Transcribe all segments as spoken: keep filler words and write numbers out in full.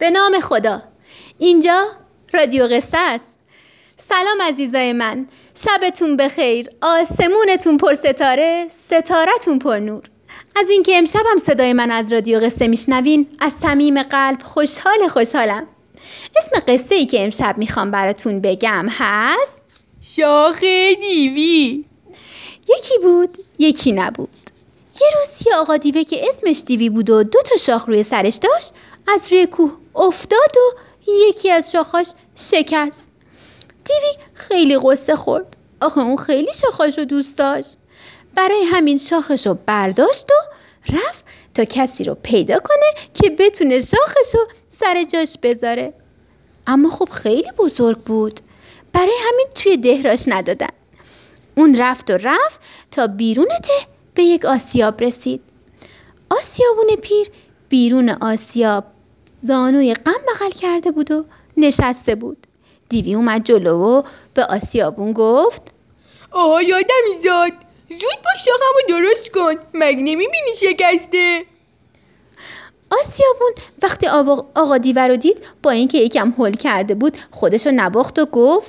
به نام خدا. اینجا رادیو قصه است. سلام عزیزای من، شبتون بخیر، آسمونتون پر ستاره، ستارتون پر نور. از اینکه امشب هم صدای من از رادیو قصه میشنوین از صمیم قلب خوشحال خوشحالم. اسم قصه ای که امشب میخوام براتون بگم هست شاخ دیوی. یکی بود یکی نبود. یه روز یه آقا دیوه که اسمش دیوی بود و دو تا شاخ روی سرش داشت از روی کوه افتاد و یکی از شاخاش شکست. دیوی خیلی قصه خورد. آخه اون خیلی شاخاشو دوست داشت. برای همین شاخشو برداشت و رفت تا کسی رو پیدا کنه که بتونه شاخشو سر جاش بذاره. اما خب خیلی بزرگ بود، برای همین توی دهراش ندادن. اون رفت و رفت تا بیرون ته به یک آسیاب رسید. آسیابون پیر بیرون آسیاب زانوی غم بغل کرده بود و نشسته بود. دیوی اومد جلو و به آسیابون گفت آها یادم زاد، زود با شاخمو درست کن، مگه نمیبینی شکسته؟ آسیابون وقتی آقا, آقا دیوه رو دید با اینکه یکم هول کرده بود خودشو نباخت و گفت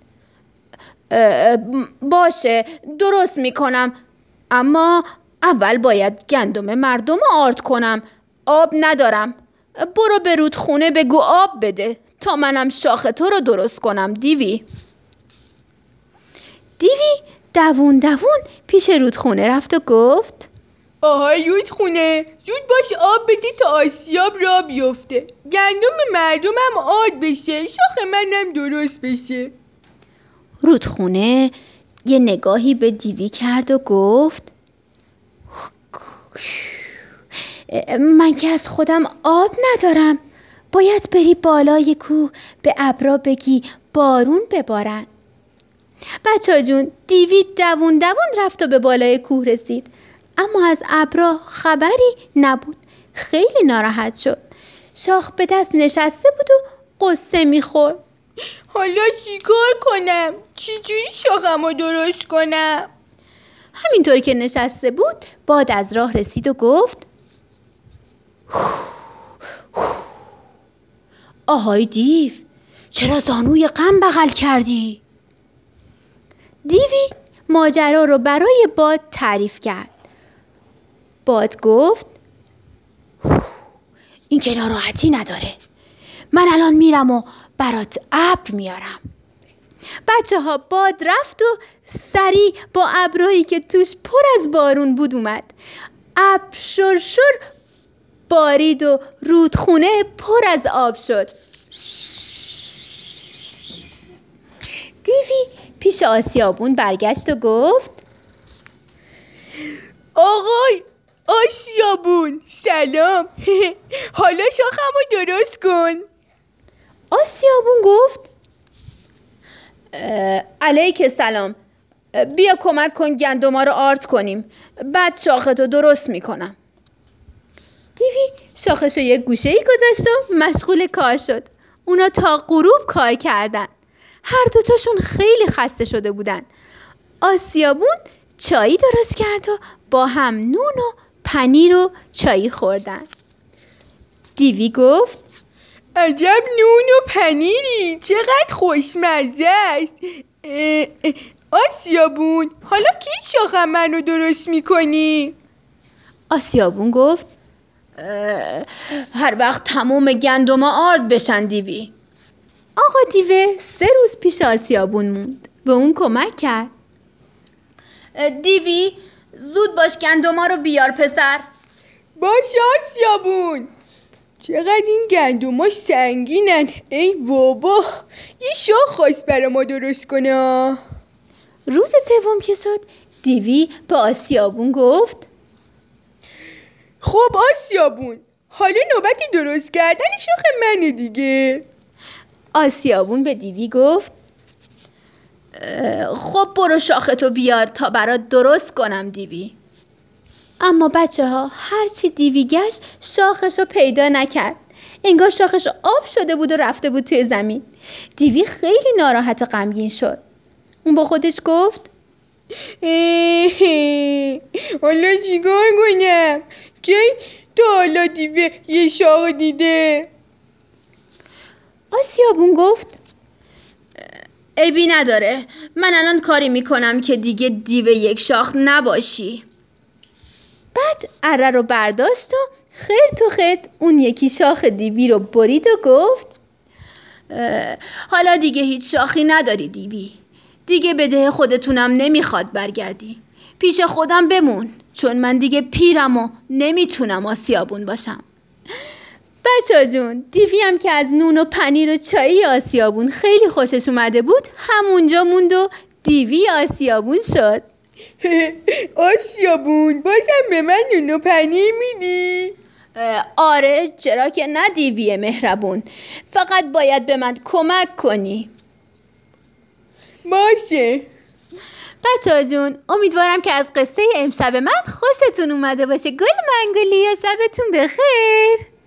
باشه درست میکنم، اما اول باید گندم مردم آرد کنم. آب ندارم، برو به رودخونه بگو آب بده تا منم شاخ تو رو درست کنم. دیوی دیوی دوون دوون پیش رودخونه رفت و گفت آهای رودخونه، زود باش آب بده تا آسیاب را بیفته، گندم مردمم آرد بشه، شاخ منم درست بشه. رودخونه یه نگاهی به دیوی کرد و گفت من که از خودم آب ندارم، باید بری بالای کوه به ابرا بگی بارون ببارن. بچه ها جون، دیوی دوون دوون رفت و به بالای کوه رسید، اما از ابرا خبری نبود. خیلی ناراحت شد. شاخ به دست نشسته بود و قصه میخورد. حالا چیکار کنم؟ چجوری شاخمو درست کنم؟ همینطوری که نشسته بود باد از راه رسید و گفت آهای دیو، چرا زانوی غم بغل کردی؟ دیوی ماجرا رو برای باد تعریف کرد. باد گفت این که ناراحتی نداره، من الان میرم و برات ابر میارم. بچه ها باد رفت و سریع با ابرهایی که توش پر از بارون بود اومد. ابر شرشر بارید و رودخونه پر از آب شد. دیوی پیش آسیابون برگشت و گفت آقای آسیابون سلام، حالا شاخمو درست کن. آسیابون گفت علیک سلام، بیا کمک کن گندما رو آرد کنیم، بعد شاختو درست میکنم. دیوی شاخشو یک گوشه ای گذاشت و مشغول کار شد. اونا تا غروب کار کردن. هر دوتاشون خیلی خسته شده بودن. آسیابون چایی درست کرد و با هم نون و پنیر و چایی خوردن. دیوی گفت عجب نون و پنیری، چقدر خوشمزه است. آسیابون حالا کی شاخم منو درست میکنی؟ آسیابون گفت هر وقت تمام گندما آرد بشن دیوی. آقا دیوه سه روز پیش آسیابون موند، به اون کمک کرد. دیوی زود باش گندما رو بیار پسر. باش آسیابون. چقدر این گندماش سنگینن، ای بابا، یه شاخ خواست برای ما درست کنه. روز سوم که شد دیوی به آسیابون گفت خب آسیابون، حالا نوبت درست کردن شاخ منه دیگه. آسیابون به دیوی گفت خب برو شاختو بیار تا برات درست کنم دیوی. اما بچه ها هرچی دیوی گشت شاخشو پیدا نکرد. انگار شاخش آب شده بود و رفته بود توی زمین. دیوی خیلی ناراحت و غمگین شد. اون با خودش گفت حالا چیکار کنم؟ کی تا حالا دیوه یه شاخ دیده؟ آسیابون گفت عیبی نداره، من الان کاری میکنم که دیگه دیو یک شاخ نباشی. بعد اره رو برداشت و خرت و خرت اون یکی شاخ دیوی رو برید و گفت حالا دیگه هیچ شاخی نداری دیوی، دیگه به ده خودتونم نمیخواد برگردی، پیش خودم بمون، چون من دیگه پیرم و نمیتونم آسیابون باشم. بچه جون، دیوی هم که از نون و پنیر و چایی آسیابون خیلی خوشش اومده بود همونجا موند و دیوی آسیابون شد. آسیابون بازم به من نون و پنیر میدی؟ آره، چرا که نه دیوی مهربون، فقط باید به من کمک کنی. باشه بچه جون، امیدوارم که از قصه امشب من خوشتون اومده باشه. گل منگولی، شبتون بخیر.